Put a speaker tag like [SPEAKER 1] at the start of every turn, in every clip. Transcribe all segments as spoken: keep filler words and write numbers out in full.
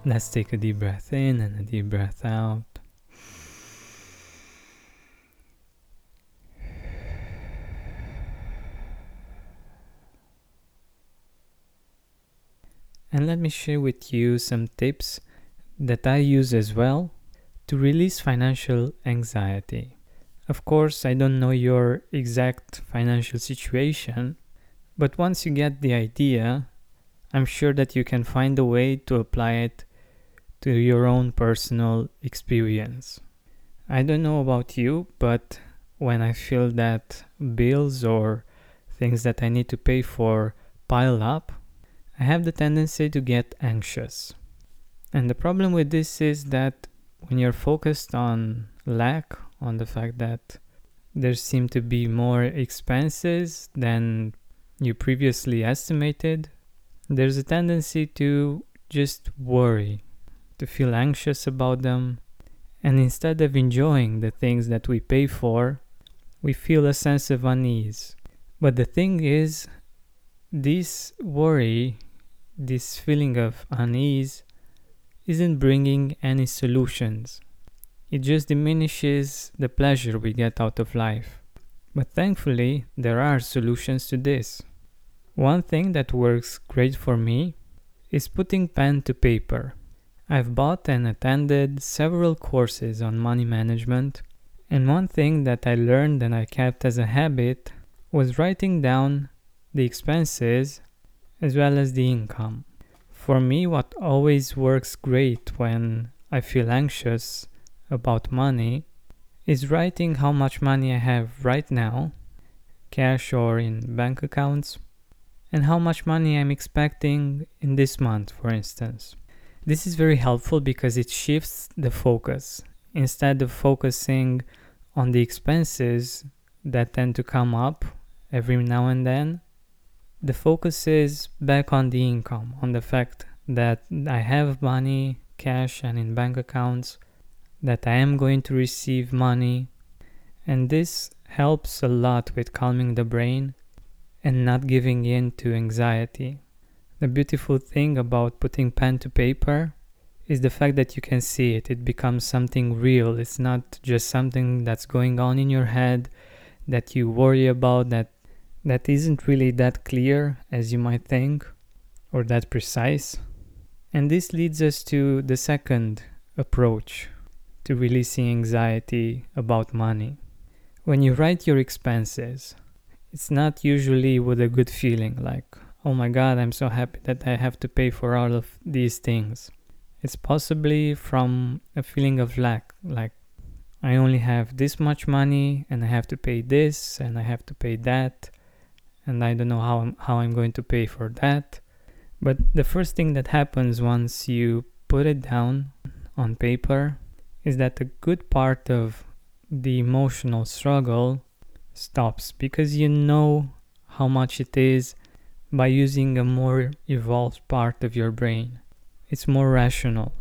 [SPEAKER 1] Let's take a deep breath in and a deep breath out. And let me share with you some tips that I use as well to release financial anxiety. Of course, I don't know your exact financial situation, but once you get the idea, I'm sure that you can find a way to apply it to your own personal experience. I don't know about you, but when I feel that bills or things that I need to pay for pile up, I have the tendency to get anxious. And the problem with this is that when you're focused on lack, on the fact that there seem to be more expenses than you previously estimated, there's a tendency to just worry, to feel anxious about them, and instead of enjoying the things that we pay for, we feel a sense of unease. But the thing is, this worry, this feeling of unease, isn't bringing any solutions. It just diminishes the pleasure we get out of life. But thankfully, there are solutions to this. One thing that works great for me is putting pen to paper. I've bought and attended several courses on money management, and one thing that I learned and I kept as a habit was writing down the expenses as well as the income. For me, what always works great when I feel anxious about money is writing how much money I have right now, cash or in bank accounts, and how much money I'm expecting in this month, for instance. This is very helpful because it shifts the focus. Instead of focusing on the expenses that tend to come up every now and then, the focus is back on the income, on the fact that I have money, cash and in bank accounts, that I am going to receive money, and this helps a lot with calming the brain and not giving in to anxiety. The beautiful thing about putting pen to paper is the fact that you can see it. It becomes something real. It's not just something that's going on in your head that you worry about, that that isn't really that clear as you might think, or that precise. And this leads us to the second approach to releasing anxiety about money. When you write your expenses, it's not usually with a good feeling like, oh my god, I'm so happy that I have to pay for all of these things. It's possibly from a feeling of lack, like I only have this much money and I have to pay this and I have to pay that, and I don't know how I'm, how I'm going to pay for that. But the first thing that happens once you put it down on paper is that a good part of the emotional struggle stops, because you know how much it is by using a more evolved part of your brain. It's more rational.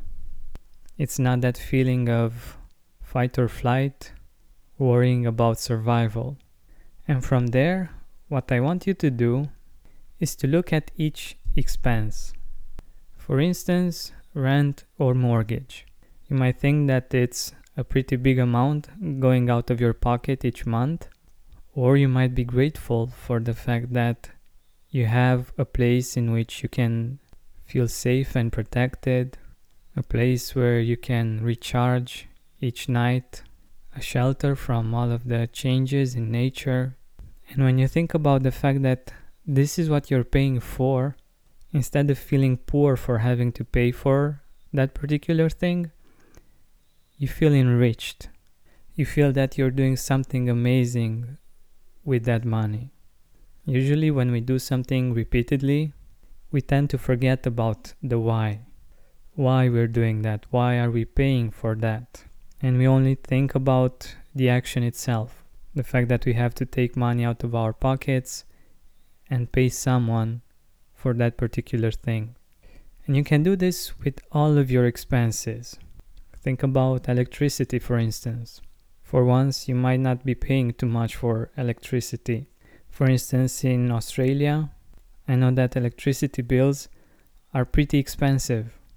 [SPEAKER 1] It's not that feeling of fight or flight, worrying about survival. And from there, what I want you to do is to look at each expense. For instance, rent or mortgage. You might think that it's a pretty big amount going out of your pocket each month, or you might be grateful for the fact that you have a place in which you can feel safe and protected, a place where you can recharge each night, a shelter from all of the changes in nature. And when you think about the fact that this is what you're paying for, instead of feeling poor for having to pay for that particular thing, you feel enriched. You feel that you're doing something amazing with that money. Usually when we do something repeatedly, we tend to forget about the why. Why we're doing that? Why are we paying for that? And we only think about the action itself. The fact that we have to take money out of our pockets and pay someone for that particular thing. And you can do this with all of your expenses. Think about electricity, for instance. For once, you might not be paying too much for electricity. For instance, in Australia, I know that electricity bills are pretty expensive.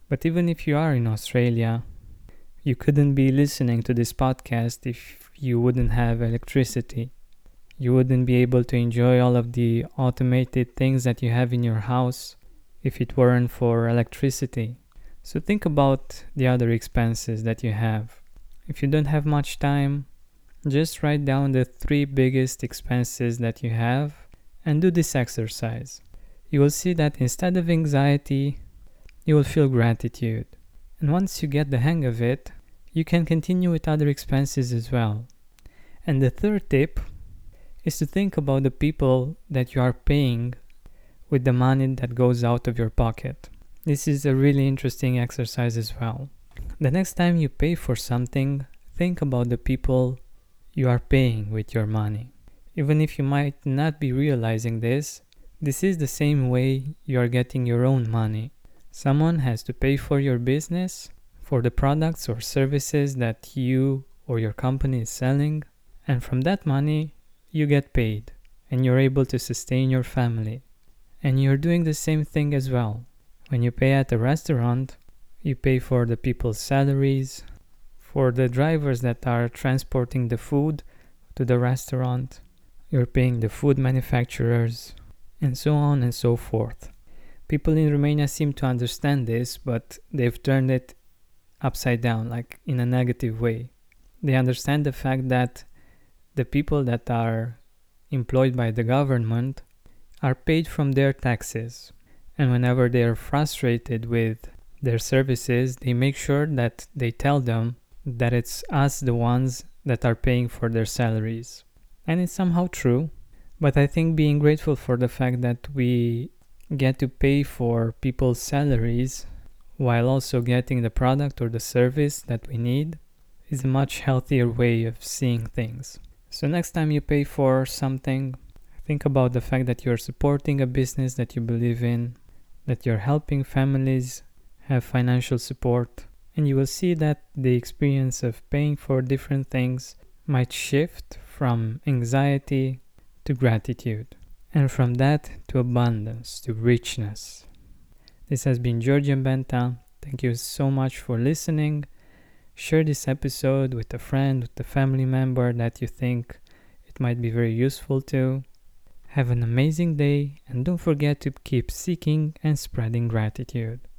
[SPEAKER 1] But even if you are in Australia, you couldn't be listening to this podcast if you wouldn't have electricity. You wouldn't be able to enjoy all of the automated things that you have in your house if it weren't for electricity. So think about the other expenses that you have. If you don't have much time, just write down the three biggest expenses that you have and do this exercise. You will see that instead of anxiety, you will feel gratitude. And once you get the hang of it, you can continue with other expenses as well. And the third tip is to think about the people that you are paying with the money that goes out of your pocket. This is a really interesting exercise as well. The next time you pay for something, think about the people you are paying with your money. Even if you might not be realizing this, this is the same way you are getting your own money. Someone has to pay for your business, for the products or services that you or your company is selling, and from that money, you get paid, and you're able to sustain your family. And you're doing the same thing as well. When you pay at a restaurant, you pay for the people's salaries, for the drivers that are transporting the food to the restaurant, you're paying the food manufacturers, and so on and so forth. People in Romania seem to understand this, but they've turned it upside down, like in a negative way. They understand the fact that the people that are employed by the government are paid from their taxes. And whenever they are frustrated with their services, they make sure that they tell them that it's us, the ones that are paying for their salaries. And it's somehow true, but I think being grateful for the fact that we get to pay for people's salaries while also getting the product or the service that we need is a much healthier way of seeing things. So next time you pay for something, think about the fact that you're supporting a business that you believe in, that you're helping families have financial support, and you will see that the experience of paying for different things might shift from anxiety to gratitude, and from that to abundance, to richness. This has been Georgian Benta. Thank you so much for listening. Share this episode with a friend, with a family member that you think it might be very useful to. Have an amazing day, and don't forget to keep seeking and spreading gratitude.